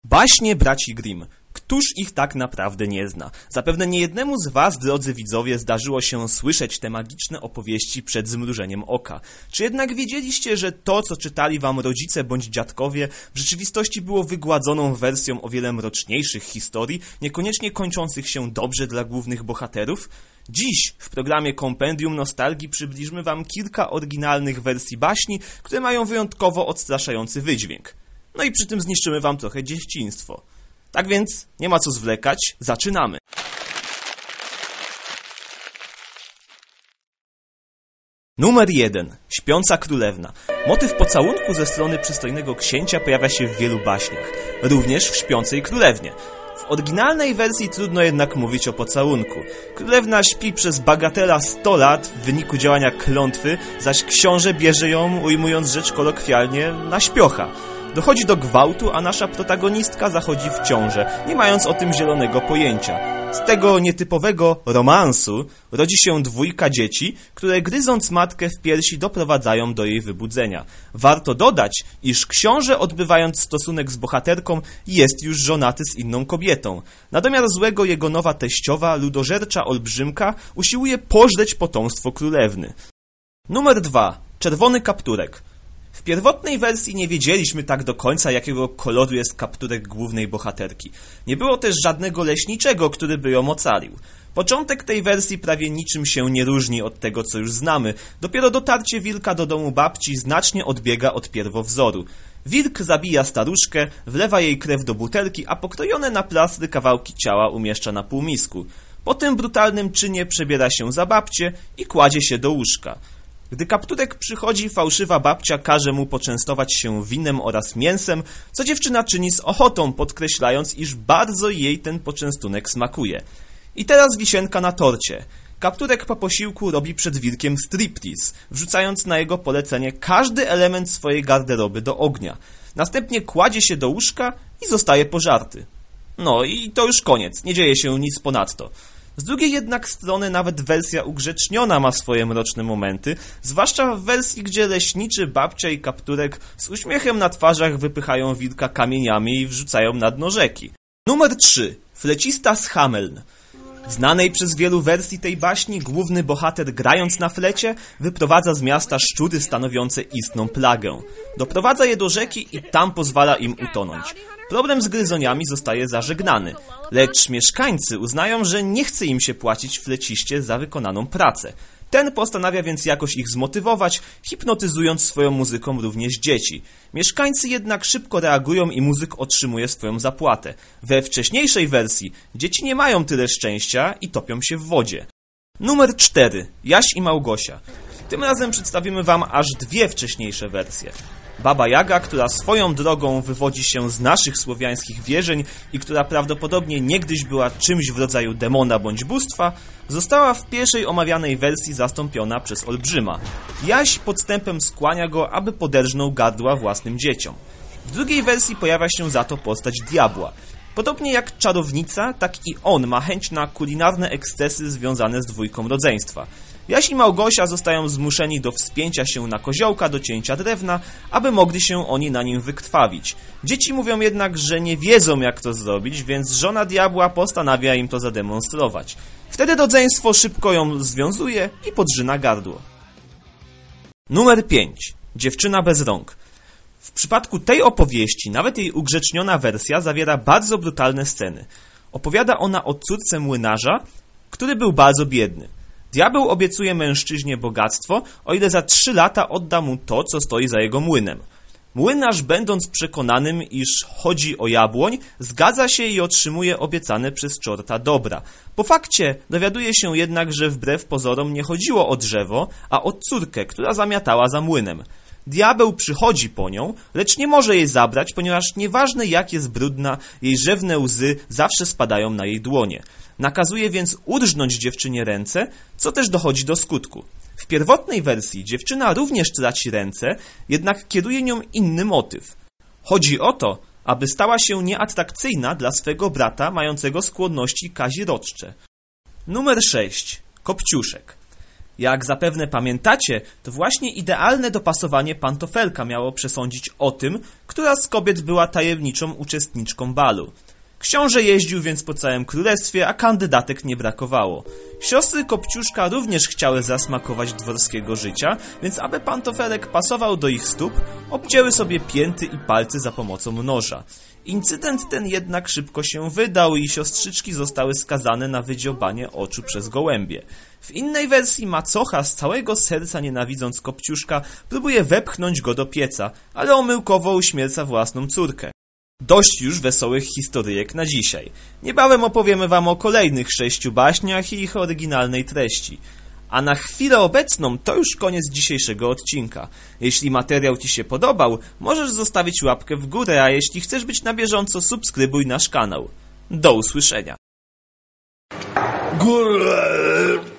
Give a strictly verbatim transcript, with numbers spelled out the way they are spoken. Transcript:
Baśnie braci Grimm. Któż ich tak naprawdę nie zna? Zapewne niejednemu z was, drodzy widzowie, zdarzyło się słyszeć te magiczne opowieści przed zmrużeniem oka. Czy jednak wiedzieliście, że to, co czytali wam rodzice bądź dziadkowie, w rzeczywistości było wygładzoną wersją o wiele mroczniejszych historii, niekoniecznie kończących się dobrze dla głównych bohaterów? Dziś w programie Kompendium Nostalgii przybliżymy wam kilka oryginalnych wersji baśni, które mają wyjątkowo odstraszający wydźwięk. No i przy tym zniszczymy wam trochę dzieciństwo. Tak więc nie ma co zwlekać, zaczynamy! Numer jeden. Śpiąca królewna. Motyw pocałunku ze strony przystojnego księcia pojawia się w wielu baśniach, również w Śpiącej królewnie. W oryginalnej wersji trudno jednak mówić o pocałunku. Królewna śpi przez bagatela sto lat w wyniku działania klątwy, zaś książę bierze ją, ujmując rzecz kolokwialnie, na śpiocha. Dochodzi do gwałtu, a nasza protagonistka zachodzi w ciążę, nie mając o tym zielonego pojęcia. Z tego nietypowego romansu rodzi się dwójka dzieci, które gryząc matkę w piersi doprowadzają do jej wybudzenia. Warto dodać, iż książę, odbywając stosunek z bohaterką, jest już żonaty z inną kobietą. Na domiar złego jego nowa teściowa, ludożercza olbrzymka, usiłuje pożreć potomstwo królewny. Numer dwa. Czerwony kapturek. W pierwotnej wersji nie wiedzieliśmy tak do końca, jakiego koloru jest kapturek głównej bohaterki. Nie było też żadnego leśniczego, który by ją ocalił. Początek tej wersji prawie niczym się nie różni od tego, co już znamy. Dopiero dotarcie wilka do domu babci znacznie odbiega od pierwowzoru. Wilk zabija staruszkę, wlewa jej krew do butelki, a pokrojone na plastry kawałki ciała umieszcza na półmisku. Po tym brutalnym czynie przebiera się za babcię i kładzie się do łóżka. Gdy kapturek przychodzi, fałszywa babcia każe mu poczęstować się winem oraz mięsem, co dziewczyna czyni z ochotą, podkreślając, iż bardzo jej ten poczęstunek smakuje. I teraz wisienka na torcie. Kapturek po posiłku robi przed wilkiem striptease, wrzucając na jego polecenie każdy element swojej garderoby do ognia. Następnie kładzie się do łóżka i zostaje pożarty. No i to już koniec, nie dzieje się nic ponadto. Z drugiej jednak strony nawet wersja ugrzeczniona ma swoje mroczne momenty, zwłaszcza w wersji, gdzie leśniczy, babcia i kapturek z uśmiechem na twarzach wypychają wilka kamieniami i wrzucają na dno rzeki. Numer trzy. Flecista z Hameln. W znanej przez wielu wersji tej baśni główny bohater, grając na flecie, wyprowadza z miasta szczury stanowiące istną plagę. Doprowadza je do rzeki i tam pozwala im utonąć. Problem z gryzoniami zostaje zażegnany, lecz mieszkańcy uznają, że nie chce im się płacić fleciście za wykonaną pracę. Ten postanawia więc jakoś ich zmotywować, hipnotyzując swoją muzyką również dzieci. Mieszkańcy jednak szybko reagują i muzyk otrzymuje swoją zapłatę. We wcześniejszej wersji dzieci nie mają tyle szczęścia i topią się w wodzie. Numer cztery. Jaś i Małgosia. Tym razem przedstawimy wam aż dwie wcześniejsze wersje. Baba Jaga, która swoją drogą wywodzi się z naszych słowiańskich wierzeń i która prawdopodobnie niegdyś była czymś w rodzaju demona bądź bóstwa, została w pierwszej omawianej wersji zastąpiona przez olbrzyma. Jaś podstępem skłania go, aby poderżnął gardła własnym dzieciom. W drugiej wersji pojawia się za to postać diabła. Podobnie jak czarownica, tak i on ma chęć na kulinarne ekscesy związane z dwójką rodzeństwa. Jaś i Małgosia zostają zmuszeni do wspięcia się na koziołka do cięcia drewna, aby mogli się oni na nim wykrwawić. Dzieci mówią jednak, że nie wiedzą, jak to zrobić, więc żona diabła postanawia im to zademonstrować. Wtedy rodzeństwo szybko ją związuje i podrzyna gardło. Numer pięć. Dziewczyna bez rąk. W przypadku tej opowieści nawet jej ugrzeczniona wersja zawiera bardzo brutalne sceny. Opowiada ona o córce młynarza, który był bardzo biedny. Diabeł obiecuje mężczyźnie bogactwo, o ile za trzy lata odda mu to, co stoi za jego młynem. Młynarz, będąc przekonanym, iż chodzi o jabłoń, zgadza się i otrzymuje obiecane przez czorta dobra. Po fakcie dowiaduje się jednak, że wbrew pozorom nie chodziło o drzewo, a o córkę, która zamiatała za młynem. Diabeł przychodzi po nią, lecz nie może jej zabrać, ponieważ nieważne jak jest brudna, jej rzewne łzy zawsze spadają na jej dłonie. Nakazuje więc udrżnąć dziewczynie ręce, co też dochodzi do skutku. W pierwotnej wersji dziewczyna również traci ręce, jednak kieruje nią inny motyw. Chodzi o to, aby stała się nieatrakcyjna dla swego brata mającego skłonności kazirodcze. Numer sześć. Kopciuszek. Jak zapewne pamiętacie, to właśnie idealne dopasowanie pantofelka miało przesądzić o tym, która z kobiet była tajemniczą uczestniczką balu. Książę jeździł więc po całym królestwie, a kandydatek nie brakowało. Siostry Kopciuszka również chciały zasmakować dworskiego życia, więc aby pantofelek pasował do ich stóp, obcięły sobie pięty i palce za pomocą noża. Incydent ten jednak szybko się wydał i siostrzyczki zostały skazane na wydziobanie oczu przez gołębie. W innej wersji macocha, z całego serca nienawidząc Kopciuszka, próbuje wepchnąć go do pieca, ale omyłkowo uśmierca własną córkę. Dość już wesołych historyjek na dzisiaj. Niebawem opowiemy wam o kolejnych sześciu baśniach i ich oryginalnej treści. A na chwilę obecną to już koniec dzisiejszego odcinka. Jeśli materiał ci się podobał, możesz zostawić łapkę w górę, a jeśli chcesz być na bieżąco, subskrybuj nasz kanał. Do usłyszenia. Góry.